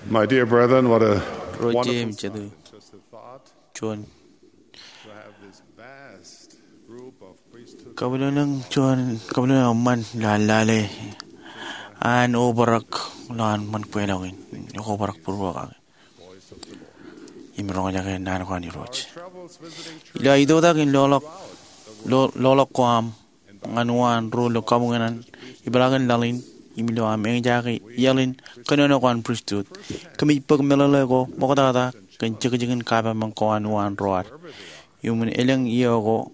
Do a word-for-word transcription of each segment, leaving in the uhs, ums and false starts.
My dear brethren, what a Rojem wonderful chadu sign. Just a thought chuan to have this vast group of priesthood kabilunang chuan kabilunang man lalale an obarak lan man kwelawin obarak purwaka voice of the Lord. imrong jake nan kwani Our roch travels visiting ila churches idoda kin lolok throughout the world lolok kwam nganuan rulo kamunganan ibalagan lalin imilo am eng jake yalin kanono kwan priesthood kami pag melalego mokadada kan jigajigin kaba man kwan wan roar wherever they are. yumun eleng iyogo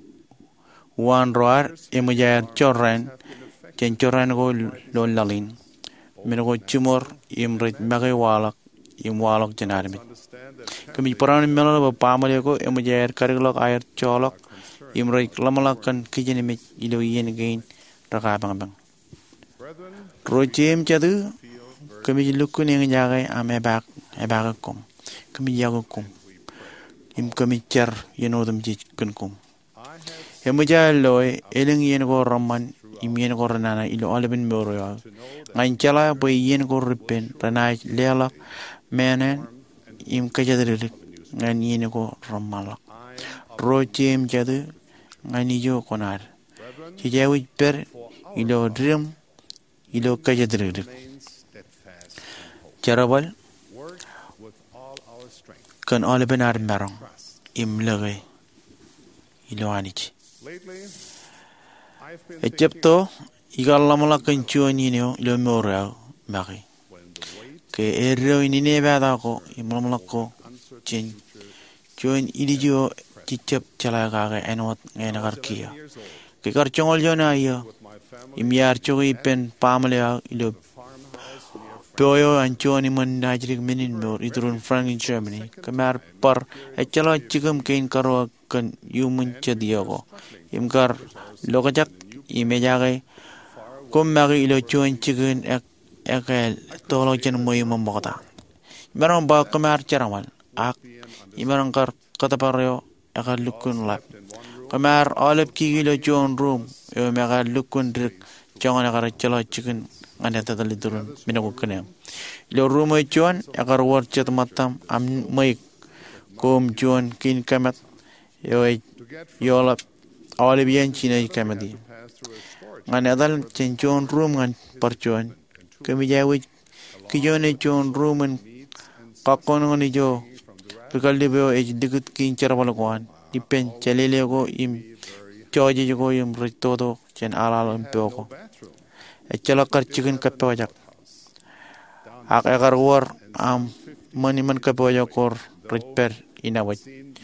wan roar imujar chorren Have been affected chen chorren go lo lalin menogo chumor imrit mage walak im walak janarmi understand that kami paran melalo pamale ko imujar kariglok air cholok concern. imrit lamalak kan kijeni me ilo yen gain raka bang bang Brethren, rojem chadu feel very kami lukun yang jagai ame bak e bak kom kami jago kom we pray. im kami cher yenodum ji kun kom I have Hemuja loy eleng yen go roman im yen go ranana ilo alben moro ya to know that ngain chala boy yen go ripen rana lela menen im kajadrik ngain yen go romala I am of rojem jadu ngani jo konar brethren, jijawi per for our ilo drim ilo kajadrik remain steadfast in hope. jarabal Work with all our strength. kan alben ar merong Trust. im lege ilo anich Lately, I've been thinking Egypto igalamala kan chuani neo ilo moro mari when the weight ke erro ini ne bada ko imlamla ko uncertain chin future chuan ilijo chichep chala ga ga enot ngena gar kia years old ke gar chongol jona yo with my family imyar chogi pen pamle ilo farmhouse near Boyo and Johnny Mandajrik Minin Mur Idrun Frank in Germany, Kamar Par Echala Chigum Kain Karo Kan Yumun Chediago, Imgar Logajak, Imejage, Kumari Ilo Chuan Chicken Ekel, Tolojan Moyum Bogota. Maran Ba Kamar Charamal, Ak, Imarankar Katapario, Eka Lukun Lap. Kamar Olive Kilo John Room, Yomega Lukun Drik, John Agarachala Chicken. Anda tadi turun minaku kena. Ilo rumah cuan, agar warcet matam am maik kom cuan kin kamat yo yo lap awal bian Cina kamati. Ngan adal cencuan room ngan percuan. Kami jawab kijon cuan room ngan kakon ngan ijo. Bekal dia bawa ej dikut kin cara balakuan. Dipen celele ko im coji ko im ritodo cen alal impeo ko. Echala kar chicken kapewajak. Ak agar war am mani man kapewajak kor repair inawaj.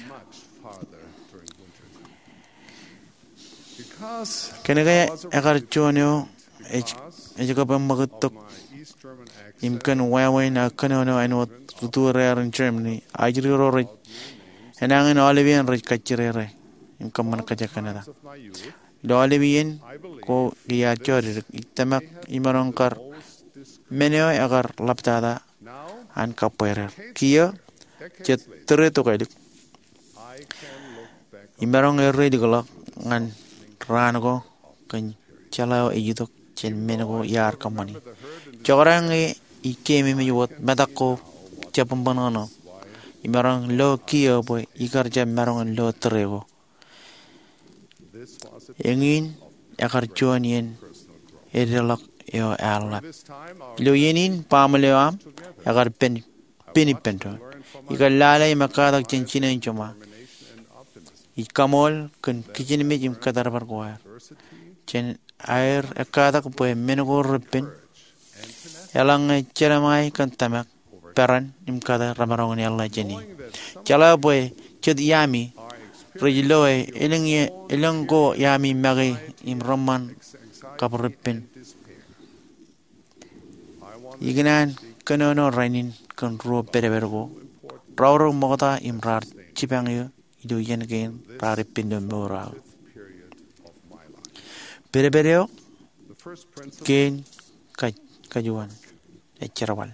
Kene kaya agar chuanyo ej ejaka pam magatok imkan wawai na kano no anot tutur rare in Germany ajri ro rej enangin olivian rej kachirere imkan man kajak Canada. Do olivian ko dia chori itamak imarongkar meneo agar laptada an kapoerer kia cetere to kaidik imarong erre dikolak ngan rango kan chalao ejutok chen menego yar kamani chorang e ikeme me yot medako chapambanono imarong lo kia boy ikar jam marong lo terego engin akar chuanien edelak yo alap lo yenin pamaleam agar pen penipento ikar lala imakadak chinchina inchoma ikamol kan kijin me jim kadar bargoar chen air akadak boy menego repen elang ceramai kan tamak peran im kadar ramarong ni Allah jeni chala boy ched yami Rejiloe eleng ye eleng go yami magi im roman kaprepin ignan kanono rainin kan ro perevergo rawro mogota im rar chipang yo ido yen gen rarepin do mora perevereo gen kaj kajuan echerawal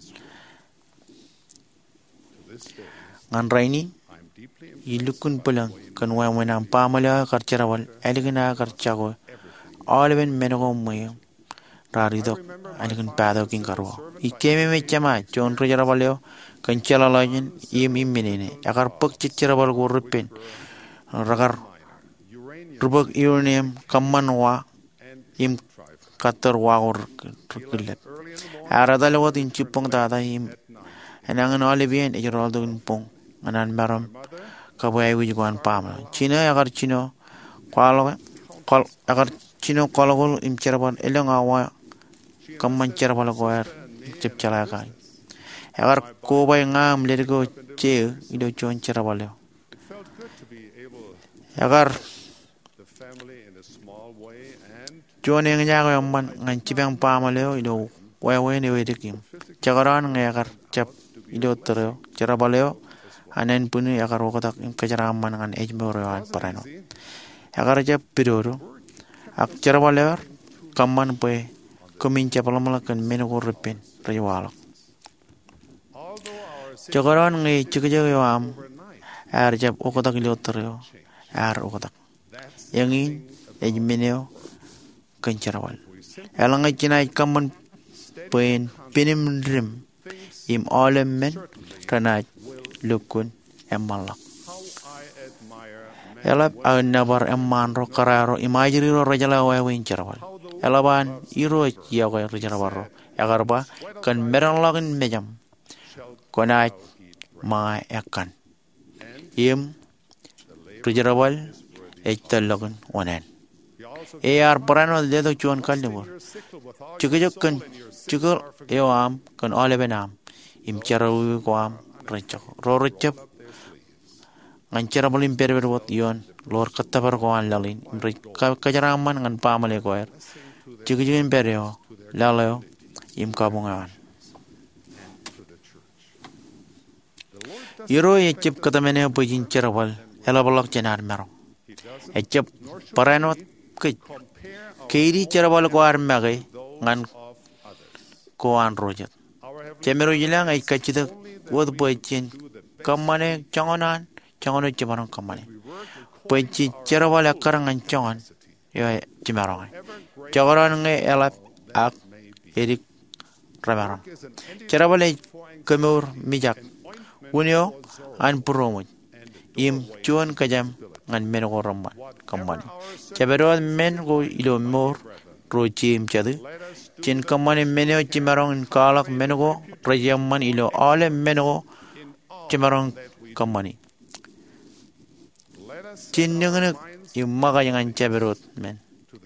ngan raini ilukun pulang kan wawan pamala karcerawal elegana karcago alben menego moy raridok anikin pado king karwa ikeme me chama chon rojara baleo kanchala lajin im immenene agar pak chichara bal go repen ragar rubak uranium kamman wa im katar wa or rkilet arada lewat in chipong dada im anangan olivien ejroldo in pong anan maram kabay wujwan pama chino agar chino kwalo kol agar chino kologol im cherabal elong awa kamman cherabal goer chip chalaka agar ko bay ngam lergo che ido chon cherabal agar chon eng nyago yamman ngan chibang pama leo ido way way ne way dikim chagaran ngagar chap ido tero cherabaleo anen puni agar wokotak im kajaraman ngan ejmoroan parano agar chap pidoro ak cherabaleo kamman pe kumin chapalamakan menugo repen rewala chagaran ngai chigajyo am ar chap wokotak ido tero ar wokotak yangin ejmeneo kancharawal alanga chinai kamman pen penim rim im olemen ranaj lukun emalak elab anabar emman ro kararo imajiri ro rajala wa win charawal elaban iro ya wa rajarawaro agarba kan meran lagin mejam konaj ma ekan im rajarawal ejtalagun wanan e ar parano dedo chuan kalnimur chukajok kan chukul eam kan olebenam im charawu kwam rechak ro rechap ngan charabulim perberbot yon lor katabar kwan lalin imre kajaraman ngan pamale koer chukajok imperio laleo im kabungan iro echep katamene pojin charabal elabalak chenar mero echep parano keiri charabal kwar mage ngan koan rojat chemero jilang ai kachida wod poichin kamane changonan changono chimaron kamane poichi charabal akarangan changon yo chimaron chagaran nge elap ak erik ramaron charabal kemur mijak unyo an promo im chuan kajam ngan menogo ramman kamane chabero men go ilo mor rochim chadu chin kamane meneo chimarong kalak menogo rajamman ilo ale menogo chimarong kamane chin ngene imaga yangan chaberot men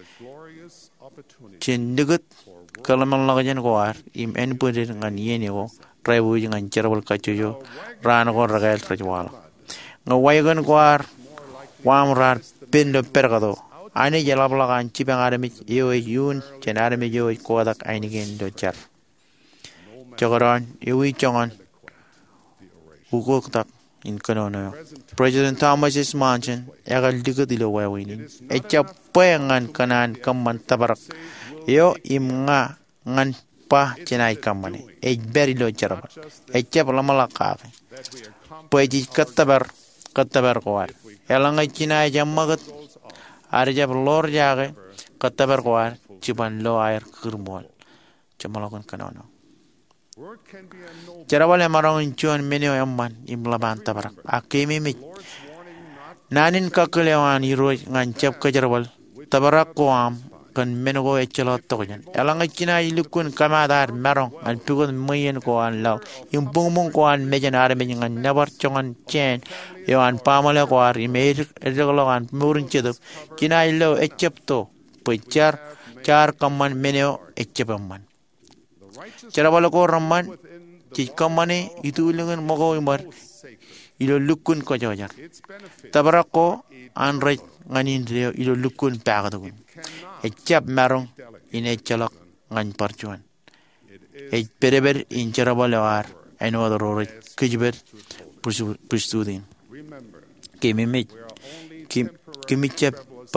chin dugut kalaman lagajan go ar im en pudir ngan yene go tribu ngan cherabal kachuyo ran go ragal rajwala ngawayagan go ar wamrar pindo pergado ani jalablagan chibang arami yo yun chen arami yo kodak ainigen do char chagaran yewi chongan ukok tak in kanono President Thomas S. Manchin yagal diga dilo wawinin echa payangan kanan kamman tabarak yo imnga ngan pa chenai kamane e beri lo charaba echa palamalaka paji katabar katabar kwar yalanga chinai jammagat arjab lor jage katabar kwar chiban lo air kirmol chamalakon kanono charabale marong chuan menio yamman imlaban tabarak akemi mi nanin kakalewan iro ngan chap kajarabal tabarak koam kan menogo echelo togen yalanga chinai lukun kamadar marong an pugon mayen ko an law impung mung ko an mejan arme ngan nabar chongan chen yo an pamale ko ar imer ergolo an murin chedo chinai lo echepto pechar char kamman meneo echepamman charabalo ko ramman chi kamane itulungan mogo imar ilo lukun ko jojar tabarako an raj nganin reo ilo lukun pagadagun echap marong ine chalak ngan parchuan e pereber in charabalo ar eno adoro kijber pursuing kimi kim kimichep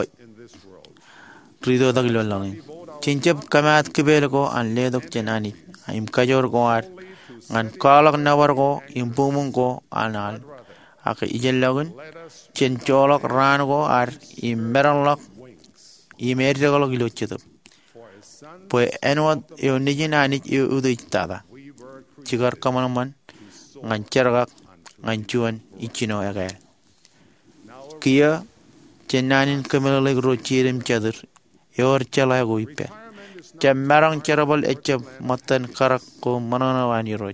rido daglo langin chinchep kamat kibelgo an ledok chenani im kajor go ar ngan kalak nawar go impumung go anal ake ijellagun chen cholok ran go ar im meralok imerjagalo gilocheto Pues enwat yo nijina nij yo udu tada. Chigar kamanaman ngan chargak ngan chuan ichino agael. Kia chenanin kamelalik ro chirim chadir yor chala go ipe. Chamarang charabal echab matan karak ko mananawani roj.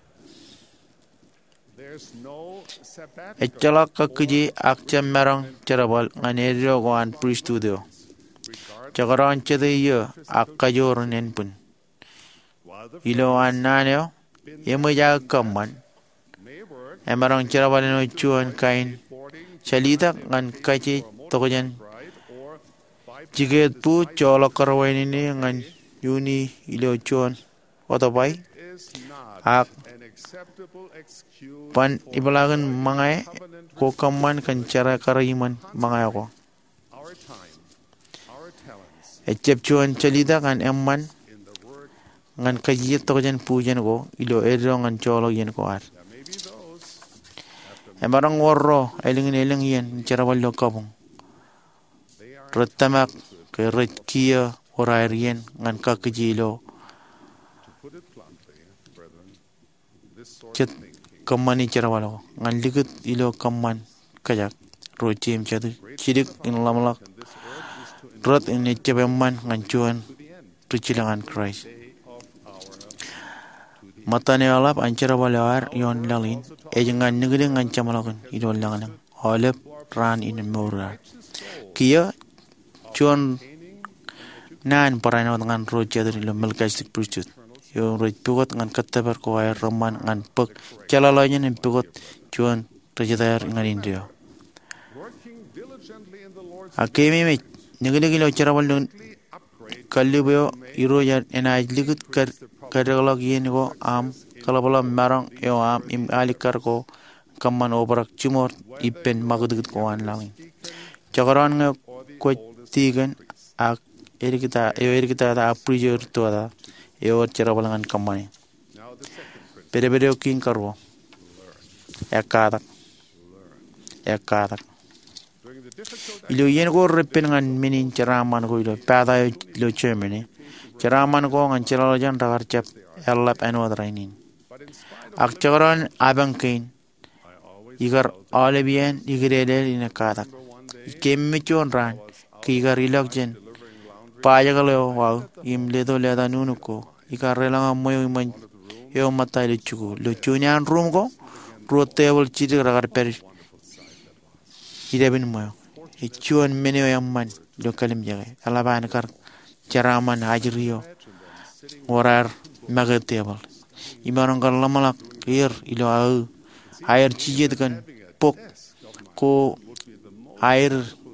Echalak kakiji ak chamarang charabal nganerio go an pristudio. Chagaran chade yo ak kayor nenpun. Ilo an naneo yemo ya kamman. Emarang charabal no chuan kain. Chalita ngan kachi tokojan. Jiget pu cholok karwain ini ngan yuni ilo chuan otobai. Ak pan ibalagan mangai ko kamman kan cara karayiman mangai ko. Echep chuan chalita kan emman ngan kaji tokojan pujan ko ilo edro ngan cholok yen ko ar. Emarang warro elingin eling yen cara wallo kabung. Retamak ke retkia orairien ngan kakijilo. Chet kamani cara wallo ngan ligut ilo kaman kajak rocim chadu cidik in lamlak rot in echebemman ngan cuan tucilangan Christ. Matane alap ancara walawar yon lalin ejengan negede ngan camalakan ilo langanang olep ran in mora. Kia cuan nan parana ngan roja dari lo melkastik priesthood. Yo roj pugot ngan katabar ko ay roman ngan pek calalonya ngan pugot cuan rejadayar ngan India. Akemi me negede gilo carawal don kalibyo iroja enaj ligut kar Kadagalog yen ko am kalabala marang yo am im alikar ko kaman obrak chumor ipen magudut ko an lang. Chakaran nga ko tigan ak erikita yo erikita da aprijor to da yo charabalangan kamani. Pere pere king karwo. Ekadak. Ekadak. Ilo yen ko repen ngan minin charaman ko ilo pada ilo Germany. Ceraman ko ngan ceralojan ragar cap elap enwad rainin. Ak cakaran abang kain. Igar olebien igrele ina katak. Ikemme chon ran. Ki igar ilok jen. Paya kaleo wow. Im ledo leda nunuko. Igar relanga moyo iman. Yo mata luchuko. Luchunyan room ko. Road table chidi ragar perish. Idebin moyo. Ichuan meneo yamman. Lo kalim jage. Alaban kar. Ceraman hajriyo orar magatebal imarang kar lamalak ir ilo au air chijet kan pok ko air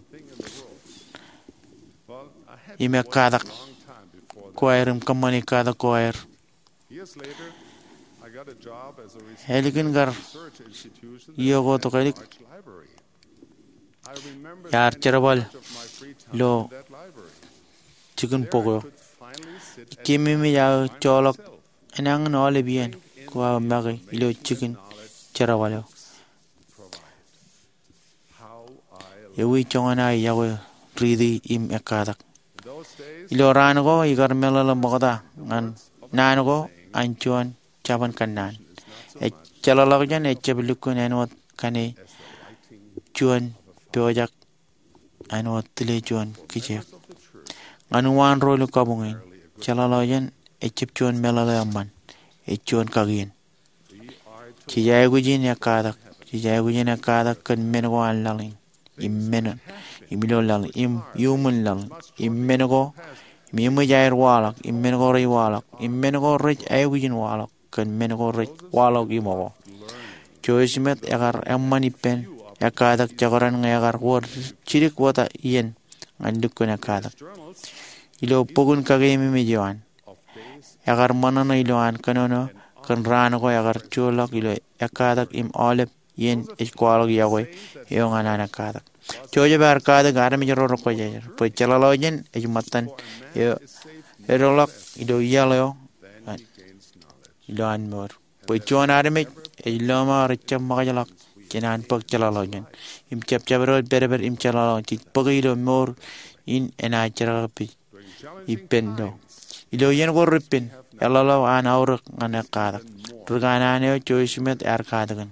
ime kadak ko airim kamani kadak ko air helikin gar iyo go to kalik yar cerabal lo chicken pogo kimi mi ya cholok enang no le bien ko magi ilo chicken charawalo yewi chongana yawe ridi im ekadak ilo ran go igar melala moda ngan nan go anchuan chaban kanan e chalalog jan e cheblukun enot kane chuan projak anot tile chuan kiche Anuan rolo kabungin, calaloyan, echipchuan melalaman, echuan kagin. Chiyagujin yakadak, chiyagujin yakadak kan menagoan lalin, immen, imilo lalin, im human lalin, immenago, mimujair walak, immenago ray walak, immenago rich agujin walak, kan menago rich walak imogo. Choisimet agar emmanipen, yakadak jagaran ngagar word, chirik wata yen, andukun yakadak. Ilo pogun kagemi mejuan. Agar mana na iloan kanono kan rano ko agar chulak ilo akadak im olep yen eskualog yawe yung anak kadak. Chojo bar kadak gara mi jero ko jajar. Po chalalojen ejumatan yo erolak ilo yalo ilo anmor. Po chuan arme iloma recham magajalak kenan pok chalalojen. Im chap chabro berber im chalalo chik pogilo mor in ena charapi ipendo ilo yen go ripin yalalo an auruk ngana kadak rugana ne choismet er kadagan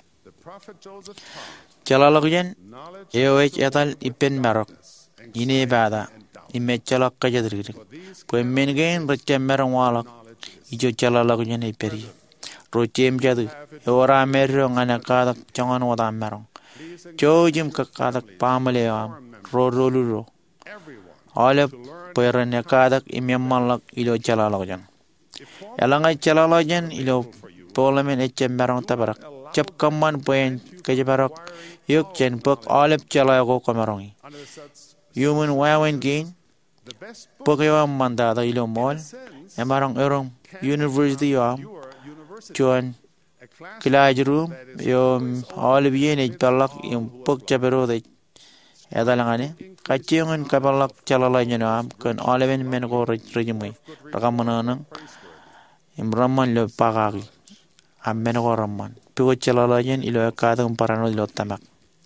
chalalo yen ewech etal ipen marok ine bada imme chalak kajadir ko mengen rachem merong walak ijo chalalo yen iperi rochem jadu ora merro ngana kadak changon wada merong chojim ka kadak pamale am ro ro ro Oleh perane kadak imyamalak ilo chalalojan. Yalangai chalalojan ilo parliament echem barang tabarak. Cap kaman poin kejabarak yuk chen pok oleh chalago kamarongi. Human wawen gain pokewa mandada ilo mall emarang erong university yam chuan kilaj room yom oleh bien ejbalak yom pok jabero de Yadalangane, kaciyongan kabalak chalalanya nam kan oleven mengo rejimui. Rakamananang imraman lo pagagi. Am mengo raman. Pigot chalalayan ilo kadang parano ilo tamak.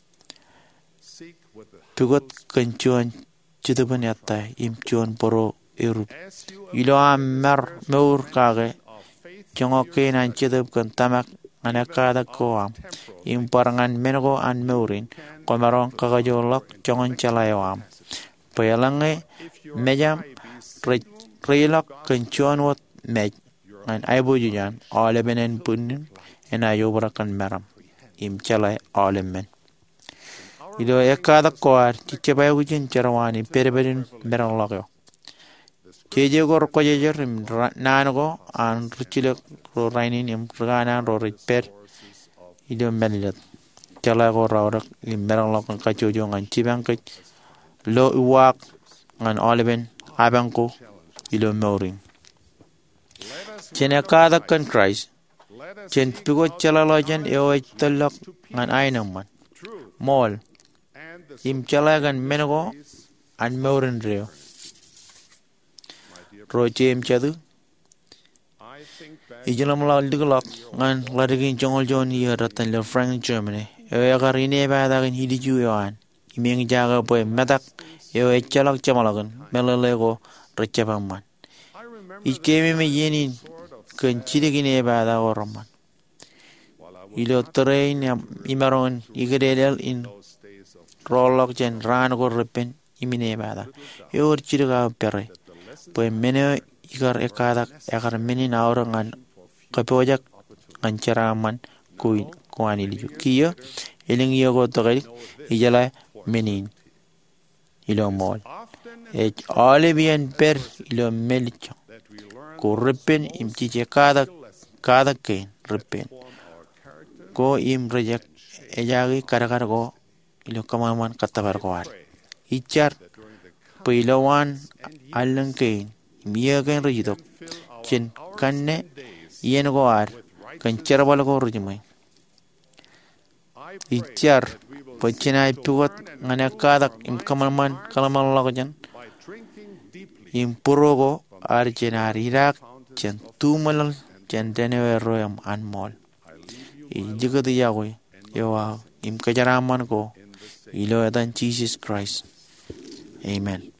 Pigot kencuan cituban yatai imcuan poro irup. Ilo am mer meur kage. Jongoke nan citub kan tamak anakada koam. Imparangan mengo an meurin. Komarong kakajolak jongon calayawam. Payalange mejam rilak kencuan wat mej ngan aibu jujan ole benen punin ena yobarakan meram im calay ole men. Ido ekada koar cicebay ujin carawani perebedin merang lakyo. Keje gor kojejer im nanago an rucilek ro rainin im rgana ro riper ido melilat. Chala ko rawrak imberang lok kacu jongan cibang ke lo uwak ngan oliven abangko ilo mauring. Cene kada kan Christ cen pigo chala lojan eo telok ngan ainaman mall im chala gan menego an maurin reo roje im chadu ijelam la diglok ngan ladigin jongol jon ye ratan le Frank Germany. Yo agar ini bada kan hidi jualan, imeng jaga boy medak yo echalak camalagan melalego recapaman. Ikemi me yenin kan ciri gini bada oraman. Ilo train yang imaron igredel in rolok jen ran go repen imine bada. Yo ciri ga pere. Boy mene igar ekadak agar meni naurangan kapojak ngancaraman kuin kuani liju kiyo iling iyo go tokay ijala menin ilo mol e ole bien per ilo melicho ko repen im chiche kada kada ke repen ko im rejek ejagi karakar go ilo kamaman katabar ko ar ichar pilawan alang ke miya ken rejidok chen kanne yen go ar kan cherbal go rejimai Ichar pachinai pigot nganakadak im kamalman kalamal lagajan im purogo arjenar irak chen tumalal chen denewe royam anmol i jigadu yagoy yawa im kajaraman ko ilo edan Jesus Christ. Amen.